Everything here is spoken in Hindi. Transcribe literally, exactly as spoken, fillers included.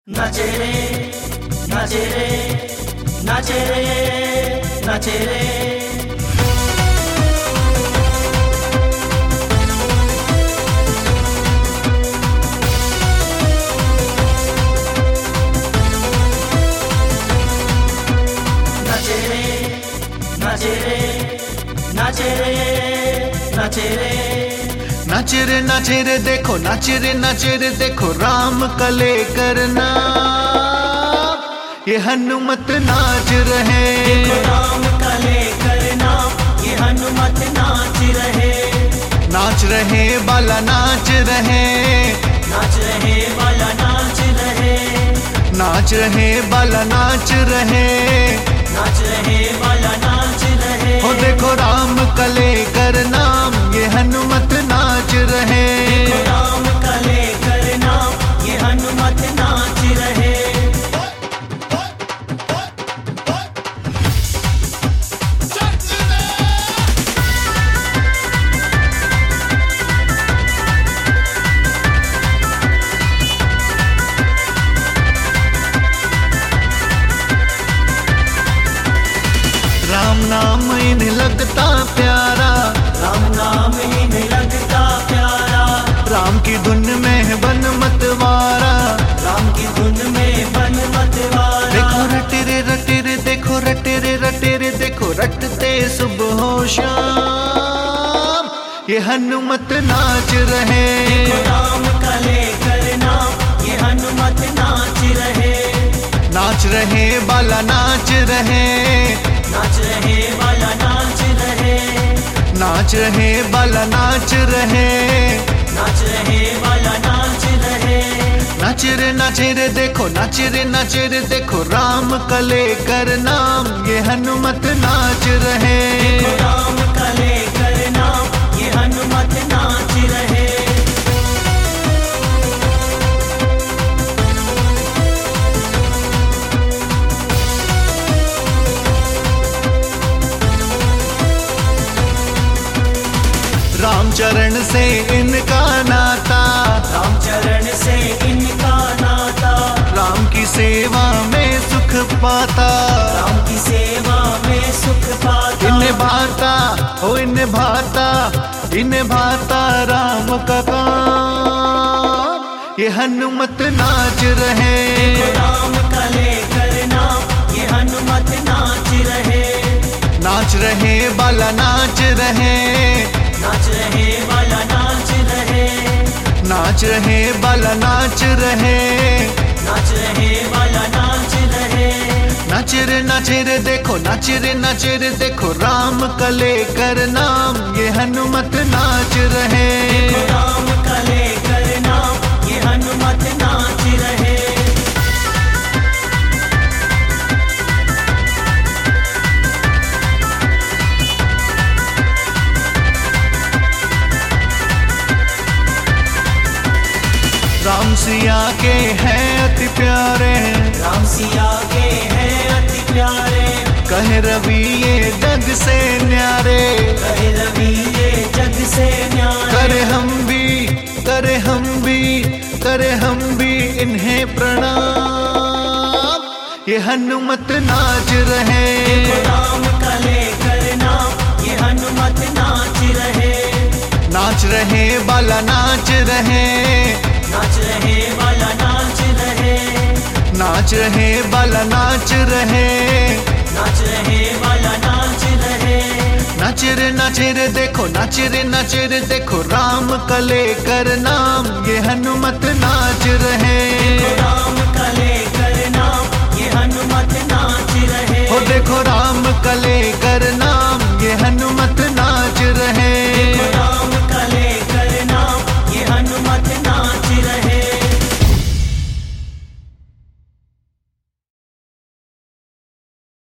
नाचे रे नाचे रे नाचे रे नाचे रे नाचे रे नाचे रे नाचे रे नाचे रे नाचे रे नाचे रे देखो नाचे रे नाचे रे देखो राम कले करना ये हनुमत नाच रहे। देखो राम कले करना ये हनुमत नाच रहे। नाच रहे बाला नाच रहे। नाच रहे बाला नाच रहे। नाच रहे बाला नाच रहे। नाच रहे बाला नाच रहे। हो देखो राम कले करना ये हनुमत नाच रहे। देखो राम कले करना ये हनुमत नाच रहे। राम नाम इन्हें लगता प्यारा। राम नाम इन्हें लगता प्यारा। राम की धुन में बन मतवारा। राम की धुन में बन मतवारा। देखो रटे रे रटे रे देखो रटे रे रटे रे देखो रटते सुबह हो शाम ये हनुमत नाच रहे। देखो राम कले करना ये हनुमत नाच रहे। नाच रहे बाला नाच रहे। नाच रहे बाला नाच रहे। नाच रहे बाला नाच रहे। नाच रहे बाला नाच रहे। नाच रे नाच रे देखो नाच रे नाच रे देखो राम कले कर नाम ये हनुमत नाच रहे। देखो राम कले करना ये हनुमत नाच रहे। राम चरण से इनका नाता। राम चरण से इनका नाता। राम की सेवा में सुख पाता। राम की सेवा में सुख पाता। इन्हें भाता हो इन्हें भाता इन्हें भाता राम का काम ये हनुमत नाच रहे। देखो राम कले करना ये हनुमत नाच रहे। नाच रहे बाला नाच रहे। नाच रहे बाला नाच रहे। नाच रहे बाला नाच रहे। नाच रहे बाला नाच रहे। नाच रे नाच रे देखो नाच रे नाच रे देखो राम कले कर नाम ये हनुमत नाच रहे। देखो राम कले करना ये हनुमत नाच रहे। राम सिया के हैं अति प्यारे। राम सिया के हैं अति प्यारे। कहे रवि ये जग से न्यारे। कहे रवि ये जग से न्यारे। करे हम भी करे हम भी करे हम भी इन्हें प्रणाम ये हनुमत नाच रहे। देखो राम कले करना ये हनुमत नाच रहे। नाच रहे बाला नाच रहे। नाच रहे बाला नाच रहे। नाच रहे बाला नाच रहे। नाच रहे बाला नाच रहे। नाच रे नाच रे देखो नाच रे नाच रे देखो राम कले कर नाम ये हनुमत नाच रहे। देखो राम कले